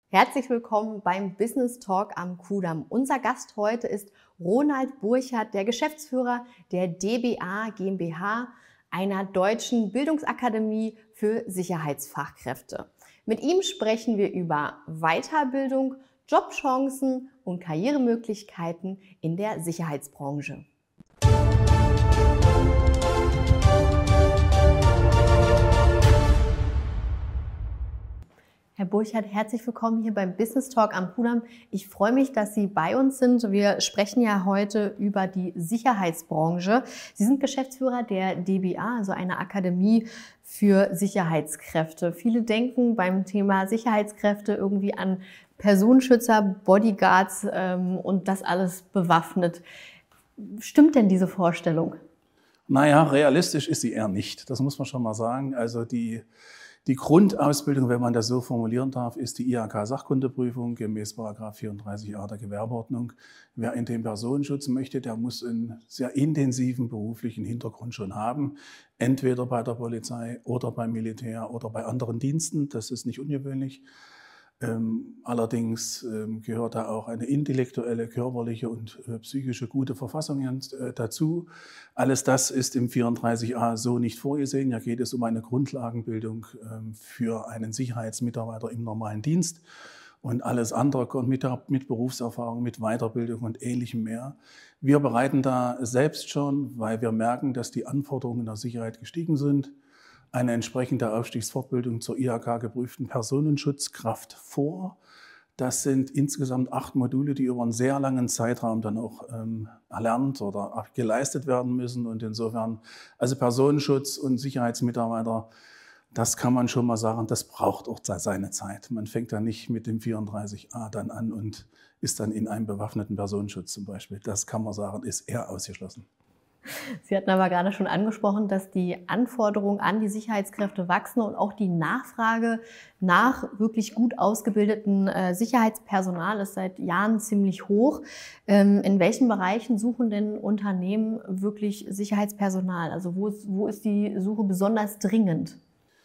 Herzlich willkommen beim Business Talk am Kudamm. Unser Gast heute ist Ronald Burchard, der Geschäftsführer der DBA GmbH, einer deutschen Bildungsakademie für Sicherheitsfachkräfte. Mit ihm sprechen wir über Weiterbildung, Jobchancen und Karrieremöglichkeiten in der Sicherheitsbranche. Herr Burchard, herzlich willkommen hier beim Business Talk am Kudamm. Ich freue mich, dass Sie bei uns sind. Wir sprechen ja heute über die Sicherheitsbranche. Sie sind Geschäftsführer der DBA, also einer Akademie für Sicherheitskräfte. Viele denken beim Thema Sicherheitskräfte irgendwie an Personenschützer, Bodyguards und das alles bewaffnet. Stimmt denn diese Vorstellung? Naja, realistisch ist sie eher nicht. Das muss man schon mal sagen. Also die Grundausbildung, wenn man das so formulieren darf, ist die IHK-Sachkundeprüfung gemäß § 34a der Gewerbeordnung. Wer in den Personenschutz möchte, der muss einen sehr intensiven beruflichen Hintergrund schon haben. Entweder bei der Polizei oder beim Militär oder bei anderen Diensten. Das ist nicht ungewöhnlich. Allerdings gehört da auch eine intellektuelle, körperliche und psychische gute Verfassung dazu. Alles das ist im 34a so nicht vorgesehen. Hier geht es um eine Grundlagenbildung für einen Sicherheitsmitarbeiter im normalen Dienst. Und alles andere kommt mit Berufserfahrung, mit Weiterbildung und Ähnlichem mehr. Wir bereiten da selbst schon, weil wir merken, dass die Anforderungen der Sicherheit gestiegen sind, eine entsprechende Aufstiegsfortbildung zur IHK-geprüften Personenschutzkraft vor. Das sind insgesamt 8 Module, die über einen sehr langen Zeitraum dann auch erlernt oder geleistet werden müssen. Und insofern, also Personenschutz und Sicherheitsmitarbeiter, das kann man schon mal sagen, das braucht auch seine Zeit. Man fängt da nicht mit dem 34a dann an und ist dann in einem bewaffneten Personenschutz zum Beispiel. Das kann man sagen, ist eher ausgeschlossen. Sie hatten aber gerade schon angesprochen, dass die Anforderungen an die Sicherheitskräfte wachsen und auch die Nachfrage nach wirklich gut ausgebildeten Sicherheitspersonal ist seit Jahren ziemlich hoch. In welchen Bereichen suchen denn Unternehmen wirklich Sicherheitspersonal? Also wo ist die Suche besonders dringend?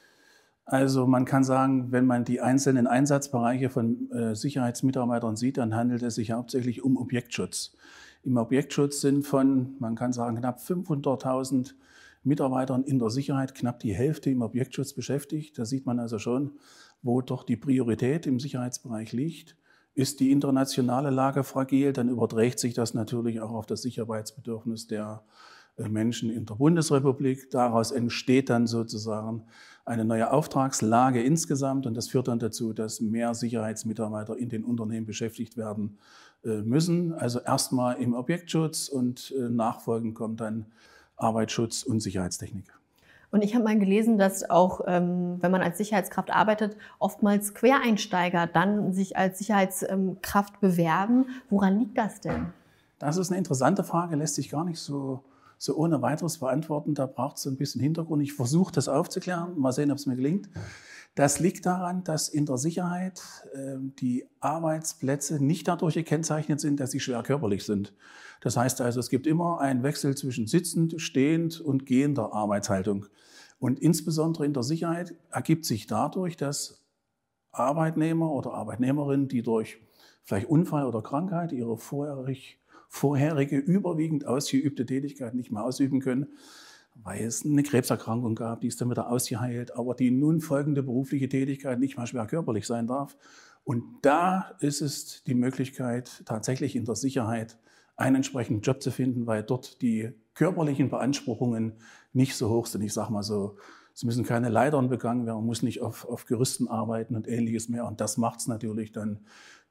Also man kann sagen, wenn man die einzelnen Einsatzbereiche von Sicherheitsmitarbeitern sieht, dann handelt es sich hauptsächlich um Objektschutz. Im Objektschutz sind von, man kann sagen, knapp 500.000 Mitarbeitern in der Sicherheit knapp die Hälfte im Objektschutz beschäftigt. Da sieht man also schon, wo doch die Priorität im Sicherheitsbereich liegt. Ist die internationale Lage fragil, dann überträgt sich das natürlich auch auf das Sicherheitsbedürfnis der Menschen in der Bundesrepublik. Daraus entsteht dann sozusagen eine neue Auftragslage insgesamt und das führt dann dazu, dass mehr Sicherheitsmitarbeiter in den Unternehmen beschäftigt werden müssen. Also erstmal im Objektschutz und nachfolgend kommt dann Arbeitsschutz und Sicherheitstechnik. Und ich habe mal gelesen, dass auch, wenn man als Sicherheitskraft arbeitet, oftmals Quereinsteiger dann sich als Sicherheitskraft bewerben. Woran liegt das denn? Das ist eine interessante Frage, lässt sich gar nicht so ohne weiteres beantworten. Da braucht es ein bisschen Hintergrund. Ich versuche das aufzuklären. Mal sehen, ob es mir gelingt. Das liegt daran, dass in der Sicherheit die Arbeitsplätze nicht dadurch gekennzeichnet sind, dass sie schwer körperlich sind. Das heißt also, es gibt immer einen Wechsel zwischen sitzend, stehend und gehender Arbeitshaltung. Und insbesondere in der Sicherheit ergibt sich dadurch, dass Arbeitnehmer oder Arbeitnehmerinnen, die durch vielleicht Unfall oder Krankheit ihre vorherige überwiegend ausgeübte Tätigkeit nicht mehr ausüben können, weil es eine Krebserkrankung gab, die ist dann wieder ausgeheilt, aber die nun folgende berufliche Tätigkeit nicht mal schwer körperlich sein darf. Und da ist es die Möglichkeit, tatsächlich in der Sicherheit einen entsprechenden Job zu finden, weil dort die körperlichen Beanspruchungen nicht so hoch sind. Ich sage mal so, es müssen keine Leitern begangen werden, man muss nicht auf Gerüsten arbeiten und Ähnliches mehr. Und das macht es natürlich dann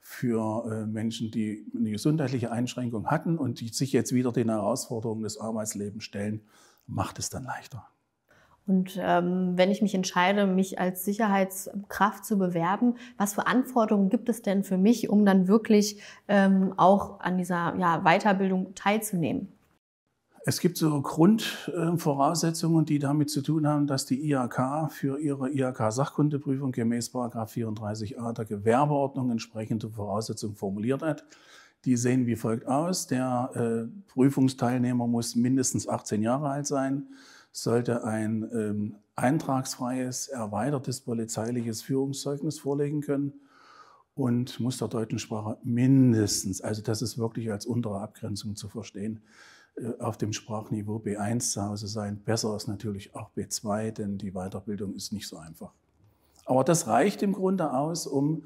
für Menschen, die eine gesundheitliche Einschränkung hatten und die sich jetzt wieder den Herausforderungen des Arbeitslebens stellen, macht es dann leichter. Und wenn ich mich entscheide, mich als Sicherheitskraft zu bewerben, was für Anforderungen gibt es denn für mich, um dann wirklich auch an dieser Weiterbildung teilzunehmen? Es gibt so Grundvoraussetzungen, die damit zu tun haben, dass die IHK für ihre IHK-Sachkundeprüfung gemäß § 34a der Gewerbeordnung entsprechende Voraussetzungen formuliert hat. Die sehen wie folgt aus. Der Prüfungsteilnehmer muss mindestens 18 Jahre alt sein, sollte ein eintragsfreies, erweitertes polizeiliches Führungszeugnis vorlegen können und Musterdeutschen Sprache mindestens, also das ist wirklich als untere Abgrenzung zu verstehen, auf dem Sprachniveau B1 zu Hause sein. Besser ist natürlich auch B2, denn die Weiterbildung ist nicht so einfach. Aber das reicht im Grunde aus, um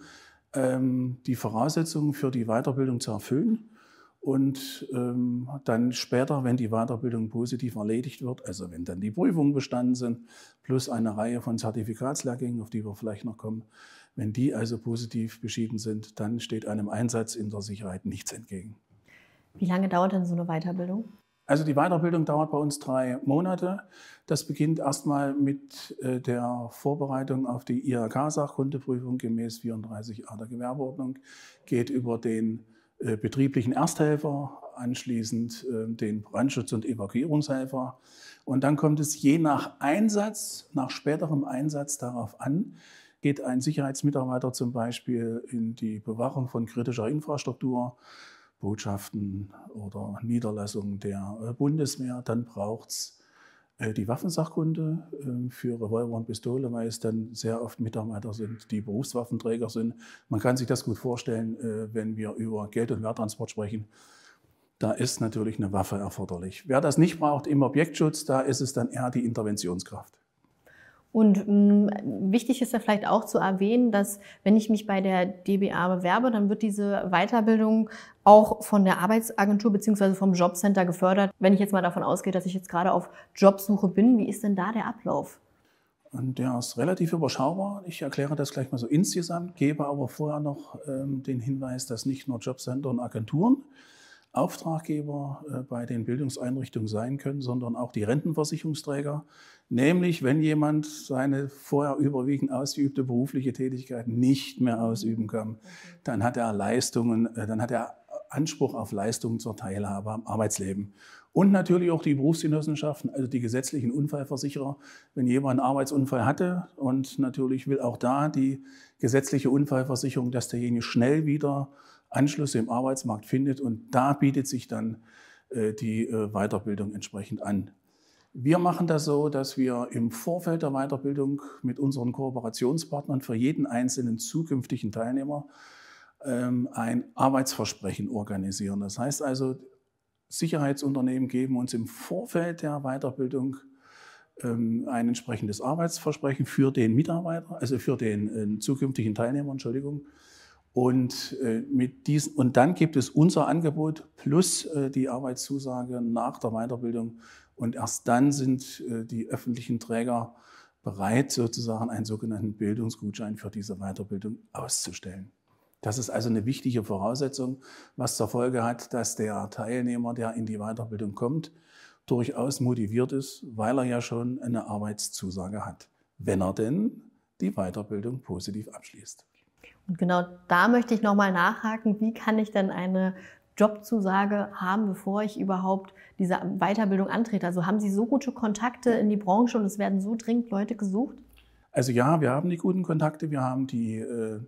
die Voraussetzungen für die Weiterbildung zu erfüllen. Und dann später, wenn die Weiterbildung positiv erledigt wird, also wenn dann die Prüfungen bestanden sind, plus eine Reihe von Zertifikatslehrgängen, auf die wir vielleicht noch kommen, wenn die also positiv beschieden sind, dann steht einem Einsatz in der Sicherheit nichts entgegen. Wie lange dauert denn so eine Weiterbildung? Also die Weiterbildung dauert bei uns 3 Monate. Das beginnt erstmal mit der Vorbereitung auf die IHK-Sachkundeprüfung gemäß 34a der Gewerbeordnung, geht über den betrieblichen Ersthelfer, anschließend den Brandschutz- und Evakuierungshelfer. Und dann kommt es je nach Einsatz, nach späterem Einsatz darauf an, geht ein Sicherheitsmitarbeiter zum Beispiel in die Bewachung von kritischer Infrastruktur, Botschaften oder Niederlassungen der Bundeswehr, dann braucht es die Waffensachkunde für Revolver und Pistole, weil es dann sehr oft Mitarbeiter sind, die Berufswaffenträger sind. Man kann sich das gut vorstellen, wenn wir über Geld- und Werttransport sprechen. Da ist natürlich eine Waffe erforderlich. Wer das nicht braucht im Objektschutz, da ist es dann eher die Interventionskraft. Und wichtig ist ja vielleicht auch zu erwähnen, dass wenn ich mich bei der DBA bewerbe, dann wird diese Weiterbildung auch von der Arbeitsagentur bzw. vom Jobcenter gefördert. Wenn ich jetzt mal davon ausgehe, dass ich jetzt gerade auf Jobsuche bin, wie ist denn da der Ablauf? Und der ist relativ überschaubar. Ich erkläre das gleich mal so insgesamt, gebe aber vorher noch den Hinweis, dass nicht nur Jobcenter und Agenturen Auftraggeber bei den Bildungseinrichtungen sein können, sondern auch die Rentenversicherungsträger. Nämlich, wenn jemand seine vorher überwiegend ausgeübte berufliche Tätigkeit nicht mehr ausüben kann, dann hat er Leistungen, dann hat er Anspruch auf Leistungen zur Teilhabe am Arbeitsleben. Und natürlich auch die Berufsgenossenschaften, also die gesetzlichen Unfallversicherer, wenn jemand einen Arbeitsunfall hatte und natürlich will auch da die gesetzliche Unfallversicherung, dass derjenige schnell wieder Anschluss im Arbeitsmarkt findet und da bietet sich dann die Weiterbildung entsprechend an. Wir machen das so, dass wir im Vorfeld der Weiterbildung mit unseren Kooperationspartnern für jeden einzelnen zukünftigen Teilnehmer ein Arbeitsversprechen organisieren. Das heißt also, Sicherheitsunternehmen geben uns im Vorfeld der Weiterbildung ein entsprechendes Arbeitsversprechen für den Mitarbeiter, also für den zukünftigen Teilnehmer, Entschuldigung. Und dann gibt es unser Angebot plus die Arbeitszusage nach der Weiterbildung. Und erst dann sind die öffentlichen Träger bereit, sozusagen einen sogenannten Bildungsgutschein für diese Weiterbildung auszustellen. Das ist also eine wichtige Voraussetzung, was zur Folge hat, dass der Teilnehmer, der in die Weiterbildung kommt, durchaus motiviert ist, weil er ja schon eine Arbeitszusage hat, wenn er denn die Weiterbildung positiv abschließt. Und genau da möchte ich nochmal nachhaken, wie kann ich denn eine Jobzusage haben, bevor ich überhaupt diese Weiterbildung antrete? Also haben Sie so gute Kontakte in die Branche und es werden so dringend Leute gesucht? Also ja, wir haben die guten Kontakte, wir haben die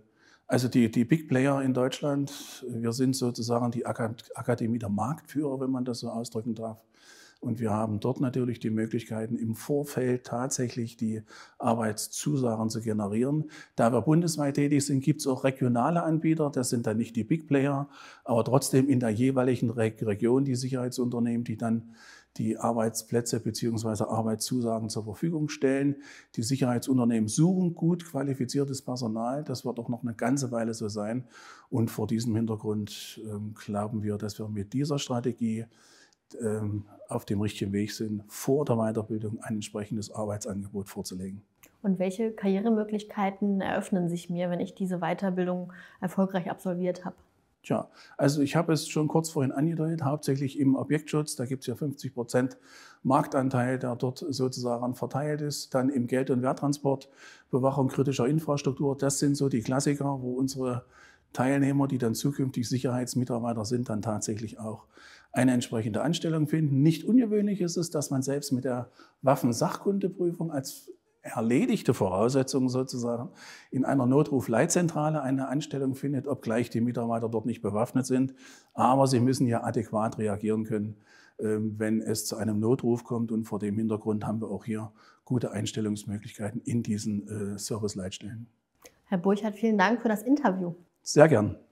Big Player in Deutschland. Wir sind sozusagen die Akademie der Marktführer, wenn man das so ausdrücken darf. Und wir haben dort natürlich die Möglichkeiten, im Vorfeld tatsächlich die Arbeitszusagen zu generieren. Da wir bundesweit tätig sind, gibt es auch regionale Anbieter. Das sind dann nicht die Big Player, aber trotzdem in der jeweiligen Region die Sicherheitsunternehmen, die dann die Arbeitsplätze bzw. Arbeitszusagen zur Verfügung stellen. Die Sicherheitsunternehmen suchen gut qualifiziertes Personal. Das wird auch noch eine ganze Weile so sein. Und vor diesem Hintergrund glauben wir, dass wir mit dieser Strategie auf dem richtigen Weg sind, vor der Weiterbildung ein entsprechendes Arbeitsangebot vorzulegen. Und welche Karrieremöglichkeiten eröffnen sich mir, wenn ich diese Weiterbildung erfolgreich absolviert habe? Tja, also ich habe es schon kurz vorhin angedeutet, hauptsächlich im Objektschutz, da gibt es ja 50% Marktanteil, der dort sozusagen verteilt ist. Dann im Geld- und Werttransport, Bewachung kritischer Infrastruktur, das sind so die Klassiker, wo unsere Teilnehmer, die dann zukünftig Sicherheitsmitarbeiter sind, dann tatsächlich auch eine entsprechende Anstellung finden. Nicht ungewöhnlich ist es, dass man selbst mit der Waffensachkundeprüfung als erledigte Voraussetzung sozusagen in einer Notrufleitzentrale eine Anstellung findet, obgleich die Mitarbeiter dort nicht bewaffnet sind. Aber sie müssen ja adäquat reagieren können, wenn es zu einem Notruf kommt. Und vor dem Hintergrund haben wir auch hier gute Einstellungsmöglichkeiten in diesen Serviceleitstellen. Herr Burchardt, vielen Dank für das Interview. Sehr gern.